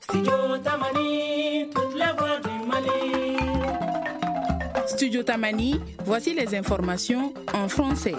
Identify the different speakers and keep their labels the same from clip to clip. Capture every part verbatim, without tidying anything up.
Speaker 1: Studio Tamani, toutes les voix du Mali.
Speaker 2: Studio Tamani, voici les informations en français.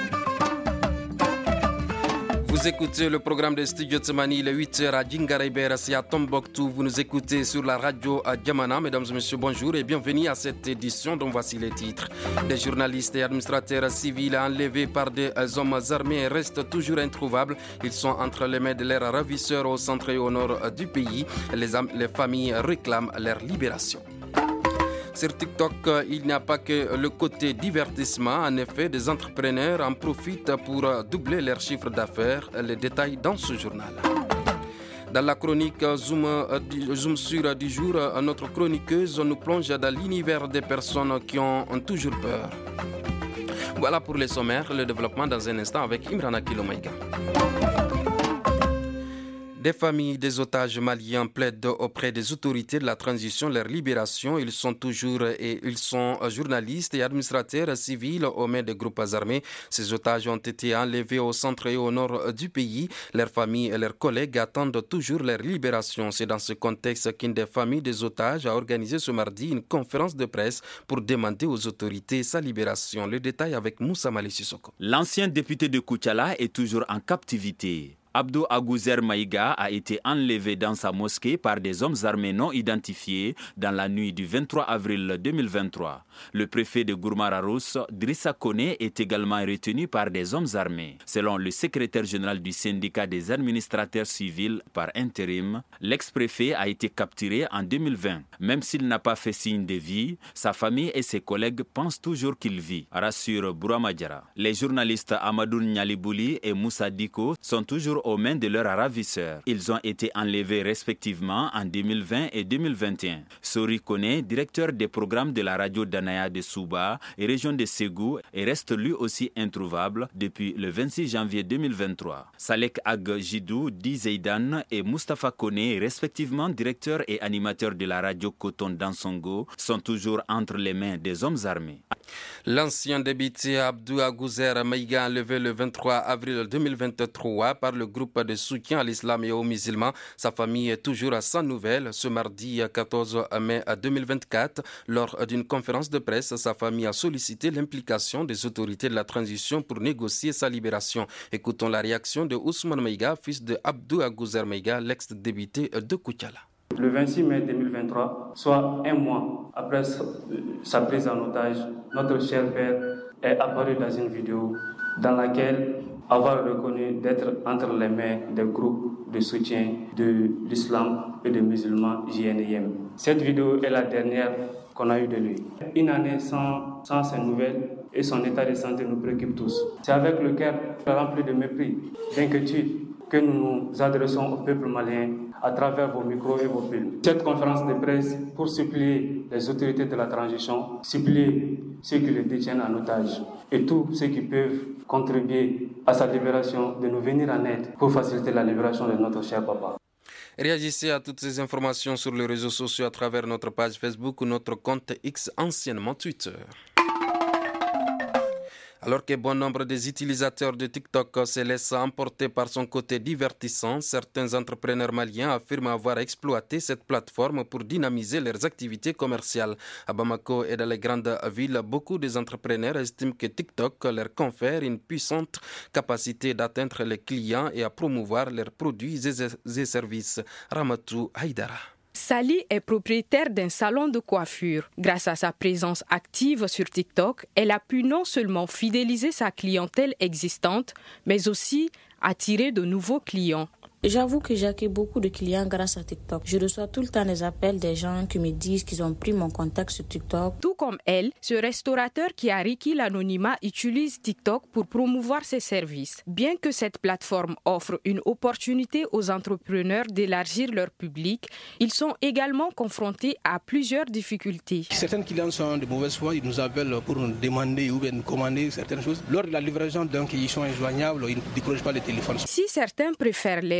Speaker 3: Vous écoutez le programme de Studio Tsemani, il est huit heures à Djingaribera, c'est à Tombouctou. Vous nous écoutez sur la radio à Djamana. Mesdames et messieurs, bonjour et bienvenue à cette édition dont voici les titres. Des journalistes et administrateurs civils enlevés par des hommes armés restent toujours introuvables. Ils sont entre les mains de leurs ravisseurs au centre et au nord du pays. Les, am- les familles réclament leur libération. Sur TikTok, il n'y a pas que le côté divertissement. En effet, des entrepreneurs en profitent pour doubler leur chiffre d'affaires. Les détails dans ce journal. Dans la chronique Zoom, Zoom sur du jour, notre chroniqueuse nous plonge dans l'univers des personnes qui ont toujours peur. Voilà pour les sommaires, le développement dans un instant avec Imrana Kilomaïga. Des familles des otages maliens plaident auprès des autorités de la transition leur libération. Ils sont toujours et ils sont journalistes et administrateurs civils aux mains des groupes armés. Ces otages ont été enlevés au centre et au nord du pays. Leurs familles et leurs collègues attendent toujours leur libération. C'est dans ce contexte qu'une des familles des otages a organisé ce mardi une conférence de presse pour demander aux autorités sa libération. Le détail avec Moussa Mali Sissoko.
Speaker 4: L'ancien député de Koutiala est toujours en captivité. Abdou Agouzer Maïga a été enlevé dans sa mosquée par des hommes armés non identifiés dans la nuit du vingt-trois avril deux mille vingt-trois. Le préfet de Gourmara-Rousse, Drissa Kone, est également retenu par des hommes armés. Selon le secrétaire général du syndicat des administrateurs civils par intérim, l'ex-préfet a été capturé en deux mille vingt. Même s'il n'a pas fait signe de vie, sa famille et ses collègues pensent toujours qu'il vit, rassure Bourama Diarra. Les journalistes Amadou Nyalibouli et Moussa Diko sont toujours aux mains de leurs ravisseurs. Ils ont été enlevés respectivement en deux mille vingt et deux mille vingt et un. Sori Kone, directeur des programmes de la radio Danaya de Souba et région de Ségou, et reste lui aussi introuvable depuis le vingt-six janvier deux mille vingt-trois. Salek Ag Jidou, Di Zeidan et Mustapha Kone, respectivement directeur et animateur de la radio Coton Dansongo, sont toujours entre les mains des hommes armés.
Speaker 3: L'ancien député Abdou Agouzer Maïga enlevé le vingt-trois avril deux mille vingt-trois par le groupe de soutien à l'islam et aux musulmans. Sa famille est toujours sans nouvelles. Ce mardi quatorze mai deux mille vingt-quatre, lors d'une conférence de presse, sa famille a sollicité l'implication des autorités de la transition pour négocier sa libération. Écoutons la réaction de Ousmane Maïga, fils de Abdou Agouzer Maïga, l'ex-député de Koutiala.
Speaker 5: Le vingt-six mai deux mille vingt-trois, soit un mois après sa prise en otage, notre cher père est apparu dans une vidéo dans laquelle avoir reconnu d'être entre les mains des groupes de soutien de l'islam et des musulmans J N I M. Cette vidéo est la dernière qu'on a eue de lui. Une année sans, sans ses nouvelles et son état de santé nous préoccupe tous. C'est avec le cœur rempli de mépris, d'inquiétude, que nous nous adressons au peuple malien à travers vos micros et vos films. Cette conférence de presse pour supplier les autorités de la transition, supplier ceux qui le détiennent en otage et tous ceux qui peuvent contribuer à sa libération de nous venir en aide pour faciliter la libération de notre cher papa.
Speaker 3: Réagissez à toutes ces informations sur les réseaux sociaux à travers notre page Facebook ou notre compte X, anciennement Twitter. Alors que bon nombre des utilisateurs de TikTok se laissent emporter par son côté divertissant, certains entrepreneurs maliens affirment avoir exploité cette plateforme pour dynamiser leurs activités commerciales. À Bamako et dans les grandes villes, beaucoup des entrepreneurs estiment que TikTok leur confère une puissante capacité d'atteindre les clients et à promouvoir leurs produits et services. Ramatou Haïdara.
Speaker 6: Sally est propriétaire d'un salon de coiffure. Grâce à sa présence active sur TikTok, elle a pu non seulement fidéliser sa clientèle existante, mais aussi attirer de nouveaux clients.
Speaker 7: J'avoue que j'ai acquis beaucoup de clients grâce à TikTok. Je reçois tout le temps des appels des gens qui me disent qu'ils ont pris mon contact sur TikTok.
Speaker 6: Tout comme elle, ce restaurateur qui a requis l'anonymat utilise TikTok pour promouvoir ses services. Bien que cette plateforme offre une opportunité aux entrepreneurs d'élargir leur public, ils sont également confrontés à plusieurs difficultés.
Speaker 8: Certains clients sont de mauvaise foi, ils nous appellent pour nous demander ou bien nous commander certaines choses. Lors de la livraison, donc, ils sont injoignables, ils ne décrochent pas le téléphone.
Speaker 6: Si certains préfèrent les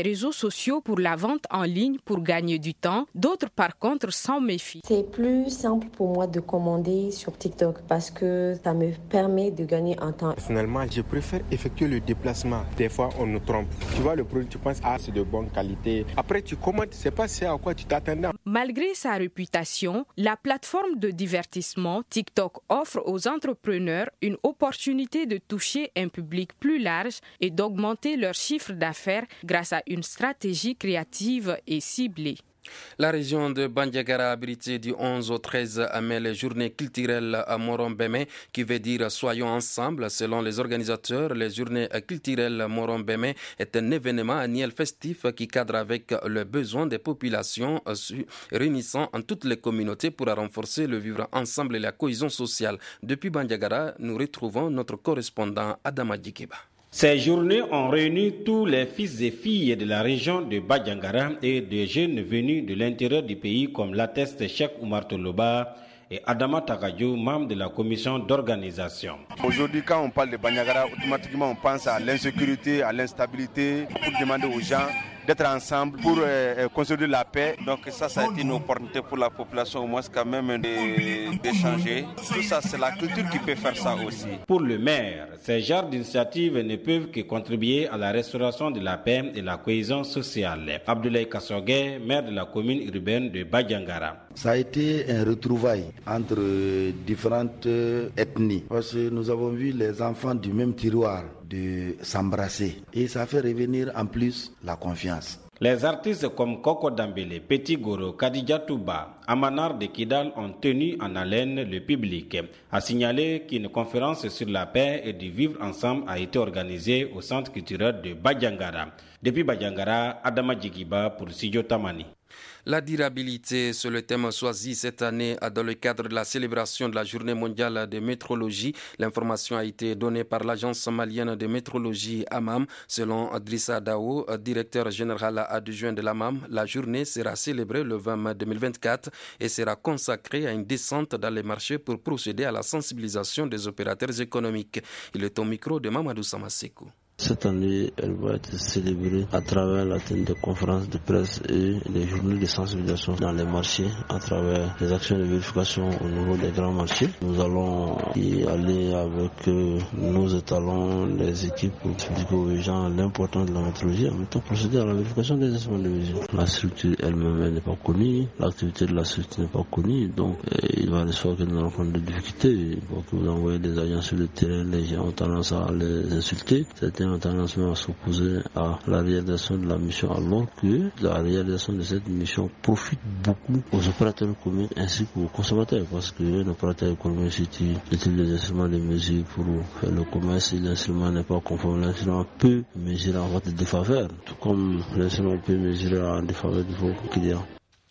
Speaker 6: réseaux sociaux pour la vente en ligne pour gagner du temps, d'autres par contre s'en méfient.
Speaker 9: C'est plus simple pour moi de commander sur TikTok parce que ça me permet de gagner un temps.
Speaker 10: Personnellement, je préfère effectuer le déplacement. Des fois, on nous trompe. Tu vois le produit, tu penses ah c'est de bonne qualité. Après, tu commandes, tu sais pas c'est à quoi tu t'attendais.
Speaker 6: Malgré sa réputation, la plateforme de divertissement TikTok offre aux entrepreneurs une opportunité de toucher un public plus large et d'augmenter leur chiffre d'affaires grâce à une stratégie créative et ciblée.
Speaker 3: La région de Bandiagara a abrité du onze au treize mai les journées culturelles à Moron-Bémé, qui veut dire Soyons ensemble. Selon les organisateurs, les journées culturelles Moron-Bémé est un événement annuel festif qui cadre avec le besoin des populations, réunissant en toutes les communautés pour renforcer le vivre ensemble et la cohésion sociale. Depuis Bandiagara, nous retrouvons notre correspondant Adama Djikeba.
Speaker 11: Ces journées ont réuni tous les fils et filles de la région de Bandiagara et des jeunes venus de l'intérieur du pays comme l'atteste Cheikh Oumar Toloba et Adama Tagadio, membre de la commission d'organisation.
Speaker 12: Aujourd'hui, quand on parle de Bandiagara, automatiquement on pense à l'insécurité, à l'instabilité, pour demander aux gens d'être ensemble pour euh, construire la paix. Donc ça, ça a été une opportunité pour la population au moins quand même d'échanger. Tout ça, c'est la culture qui peut faire ça aussi.
Speaker 11: Pour le maire, ces genres d'initiatives ne peuvent que contribuer à la restauration de la paix et la cohésion sociale. Abdoulaye Kassogué, maire de la commune urbaine de Bandiagara.
Speaker 13: Ça a été un retrouvaille entre différentes ethnies parce que nous avons vu les enfants du même tiroir de s'embrasser et ça fait revenir en plus la confiance.
Speaker 11: Les artistes comme Koko Dambélé, Petit Goro, Kadija Touba, Amanar de Kidal ont tenu en haleine le public. A signaler qu'une conférence sur la paix et du vivre ensemble a été organisée au centre culturel de Bandiagara. Depuis Bandiagara, Adama Djigiba pour Studio Tamani.
Speaker 3: La durabilité, c'est le thème choisi cette année dans le cadre de la célébration de la Journée mondiale de métrologie. L'information a été donnée par l'Agence malienne de métrologie A M A M. Selon Drissa Dao, directeur général adjoint de l'A M A M, la journée sera célébrée le vingt mai deux mille vingt-quatre et sera consacrée à une descente dans les marchés pour procéder à la sensibilisation des opérateurs économiques. Il est au micro de Mamadou Samasekou.
Speaker 14: Cette année, elle va être célébrée à travers la tenue de conférences de presse et des journées de sensibilisation dans les marchés, à travers les actions de vérification au niveau des grands marchés. Nous allons y aller avec nos étalons, les équipes pour expliquer aux gens l'importance de la métrologie, en même temps procéder à la vérification des instruments de mesure. La structure elle-même n'est pas connue, l'activité de la structure n'est pas connue, donc il va de soi que nous rencontrons des difficultés. Pour que vous envoyez des agents sur le terrain, les gens ont tendance à les insulter. Certains ont tendance à s'opposer à la réalisation de la mission, alors que la réalisation de cette mission profite beaucoup aux opérateurs économiques ainsi qu'aux consommateurs, parce que les opérateurs économiques utilisent des instruments de mesure pour faire le commerce. Si l'instrument n'est pas conforme, l'instrument peut mesurer en votre défaveur, tout comme l'instrument peut mesurer en défaveur de vos clients.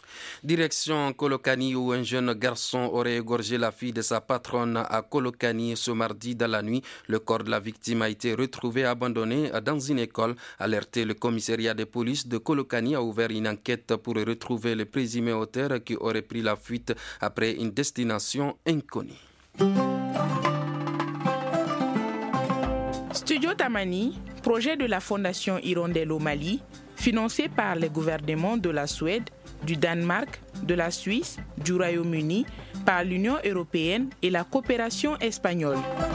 Speaker 3: Direction Kolokani où un jeune garçon aurait égorgé la fille de sa patronne à Kolokani ce mardi dans la nuit. Le corps de la victime a été retrouvé abandonné dans une école. Alerté, le commissariat de police de Kolokani a ouvert une enquête pour retrouver le présumé auteur qui aurait pris la fuite après une destination inconnue.
Speaker 2: Studio Tamani, projet de la Fondation Hirondelle au Mali, financé par les gouvernements de la Suède, du Danemark, de la Suisse, du Royaume-Uni, par l'Union européenne et la coopération espagnole.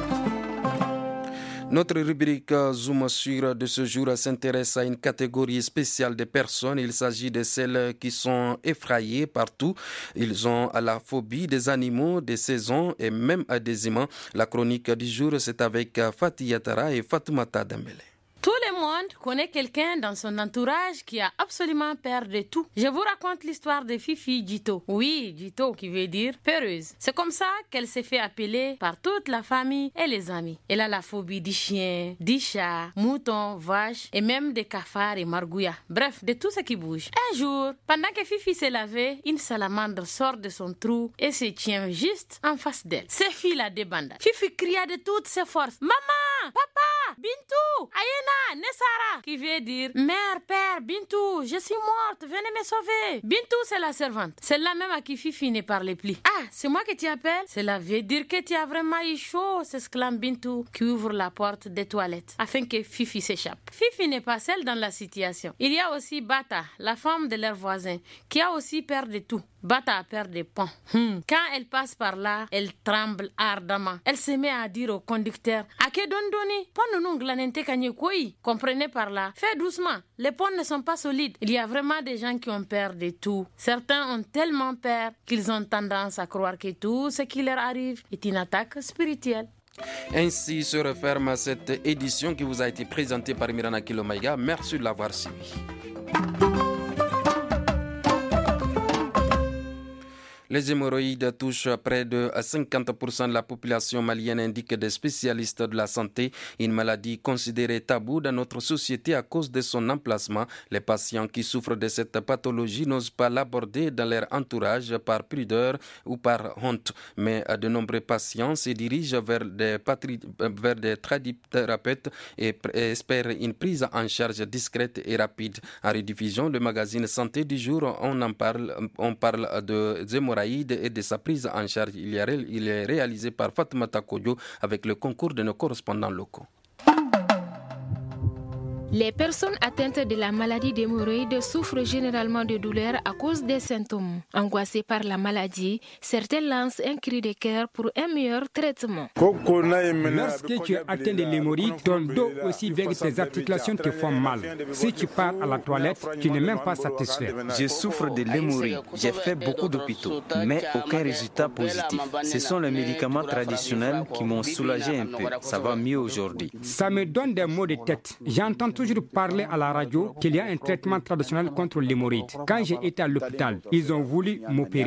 Speaker 3: Notre rubrique Zoom sur de ce jour s'intéresse à une catégorie spéciale de personnes. Il s'agit de celles qui sont effrayées partout. Ils ont la phobie des animaux, des saisons et même des humains. La chronique du jour, c'est avec Fatih Yatara et Fatoumata Dembélé.
Speaker 15: Tout le monde connaît quelqu'un dans son entourage qui a absolument peur de tout. Je vous raconte l'histoire de Fifi Jito. Oui, Jito qui veut dire peureuse. C'est comme ça qu'elle s'est fait appeler par toute la famille et les amis. Elle a la phobie des chiens, des chats, moutons, vaches et même des cafards et margouillas. Bref, de tout ce qui bouge. Un jour, pendant que Fifi s'est lavée, une salamandre sort de son trou et se tient juste en face d'elle. Ses filles la débandent. Fifi cria de toutes ses forces. Maman! Papa! Bintou, Ayena, Nessara, qui veut dire mère, père, Bintou, je suis morte, venez me sauver. Bintou, c'est la servante. Celle-là même à qui Fifi ne parlait plus. Ah, c'est moi que tu appelles? Cela veut dire que tu as vraiment eu chaud, s'exclame Bintou, qui ouvre la porte des toilettes afin que Fifi s'échappe. Fifi n'est pas seule dans la situation. Il y a aussi Bata, la femme de leur voisin, qui a aussi peur de tout. Bata a peur des ponts. Hmm. Quand elle passe par là, elle tremble ardemment. Elle se met à dire au conducteur Ake dondoni, pon nous glanente kanye koi. Comprenez par là. Fais doucement. Les ponts ne sont pas solides. Il y a vraiment des gens qui ont peur de tout. Certains ont tellement peur qu'ils ont tendance à croire que tout ce qui leur arrive est une attaque spirituelle.
Speaker 3: Ainsi se referme cette édition qui vous a été présentée par Mirana Kilomaïga. Merci de l'avoir suivi. Les hémorroïdes touchent près de cinquante pour cent de la population malienne, indiquent des spécialistes de la santé. Une maladie considérée taboue dans notre société à cause de son emplacement. Les patients qui souffrent de cette pathologie n'osent pas l'aborder dans leur entourage par pudeur ou par honte. Mais de nombreux patients se dirigent vers des, patri... vers des tradithérapeutes et espèrent une prise en charge discrète et rapide. En rediffusion, le magazine Santé du jour, on en parle, on parle de hémorroïdes et de sa prise en charge. Il est réalisé par Fatoumata Kodio avec le concours de nos correspondants locaux.
Speaker 6: Les personnes atteintes de la maladie d'hémorroïdes souffrent généralement de douleurs à cause des symptômes. Angoissés par la maladie, certains lancent un cri de cœur pour un meilleur traitement.
Speaker 16: Lorsque tu es atteint de l'hémorroïde, ton dos aussi avec tes articulations te font mal. Si tu pars à la toilette, tu n'es même pas satisfait.
Speaker 17: Je souffre de l'hémorroïde. J'ai fait beaucoup d'hôpitaux, mais aucun résultat positif. Ce sont les médicaments traditionnels qui m'ont soulagé un peu. Ça va mieux aujourd'hui.
Speaker 16: Ça me donne des maux de tête. J'entends toujours parler à la radio qu'il y a un traitement traditionnel contre l'hémorroïde. Quand j'ai été à l'hôpital, ils ont voulu m'opérer.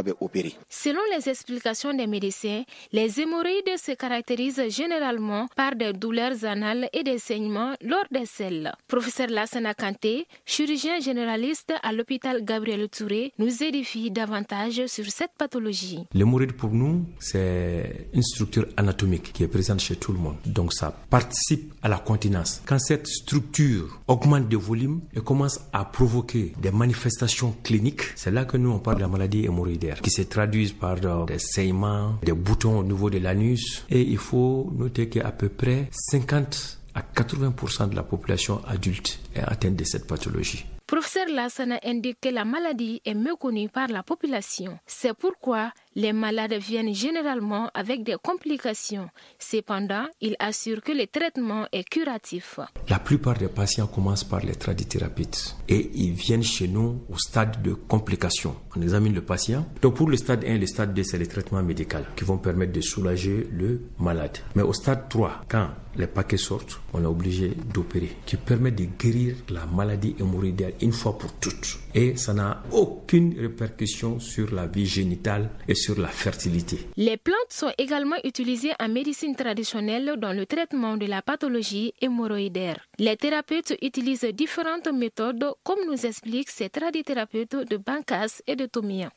Speaker 6: Selon les explications des médecins, les hémorroïdes se caractérisent généralement par des douleurs anales et des saignements lors des selles. Professeur Lassana Kanté, chirurgien généraliste à l'hôpital Gabriel Touré, nous édifie davantage sur cette pathologie.
Speaker 18: L'hémorroïde pour nous, c'est une structure anatomique qui est présente chez tout le monde. Donc ça participe à la continence. Quand cette structure augmente de volume et commence à provoquer des manifestations cliniques, c'est là que nous on parle de la maladie hémorroïdaire qui se traduisent par des saignements, des boutons au niveau de l'anus, et il faut noter qu'à peu près cinquante à quatre-vingts pour cent de la population adulte est atteinte de cette pathologie.
Speaker 6: Professeur Lassana indique que la maladie est méconnue par la population. C'est pourquoi les malades viennent généralement avec des complications. Cependant, il assure que le traitement est curatif.
Speaker 18: La plupart des patients commencent par les tradithérapeutes et ils viennent chez nous au stade de complications. On examine le patient. Donc pour le stade un, le stade deux, c'est les traitements médicaux qui vont permettre de soulager le malade. Mais au stade trois, quand les paquets sortent, on est obligé d'opérer, qui permet de guérir la maladie hémorroïdaire une fois pour toutes. Et ça n'a aucune répercussion sur la vie génitale et sur la fertilité.
Speaker 6: Les plantes sont également utilisées en médecine traditionnelle dans le traitement de la pathologie hémorroïdaire. Les thérapeutes utilisent différentes méthodes, comme nous expliquent ces tradithérapeutes de Bankas et de Tomia.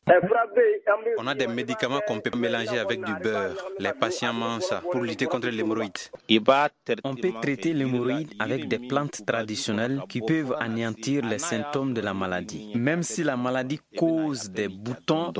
Speaker 17: On a des médicaments qu'on peut mélanger avec du beurre. Les patients mangent ça pour lutter contre l'hémorroïde. On peut traiter l'hémorroïde avec des plantes traditionnelles qui peuvent anéantir les symptômes de la maladie, même si la maladie cause des boutons.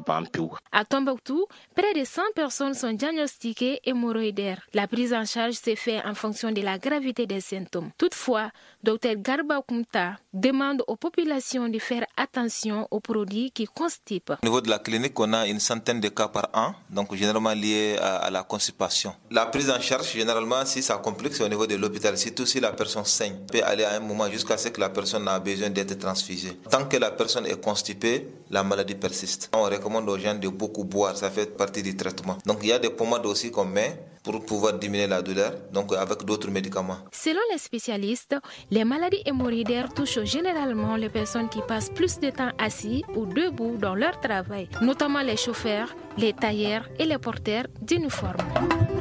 Speaker 6: À Tombouctou, près de cent personnes sont diagnostiquées hémorroïdaires. La prise en charge se fait en fonction de la gravité des symptômes. Toutefois, Dr Garba Koumta demande aux populations de faire attention aux produits qui constipent.
Speaker 19: Au niveau de la clinique, on a une centaine de cas par an, donc généralement liés à, à la constipation. La prise en charge, généralement, si ça complique, c'est au niveau de l'hôpital. Surtout si la personne saigne, peut aller à un moment jusqu'à ce que la personne a besoin d'être transfusée. Tant que la personne est constipée, la maladie persiste. On recommande aux gens de beaucoup boire, ça fait partie du traitement. Donc il y a des pommades aussi qu'on met pour pouvoir diminuer la douleur, donc avec d'autres médicaments.
Speaker 6: Selon les spécialistes, les maladies hémorroïdaires touchent généralement les personnes qui passent plus de temps assis ou debout dans leur travail, notamment les chauffeurs, les tailleurs et les porteurs d'uniformes.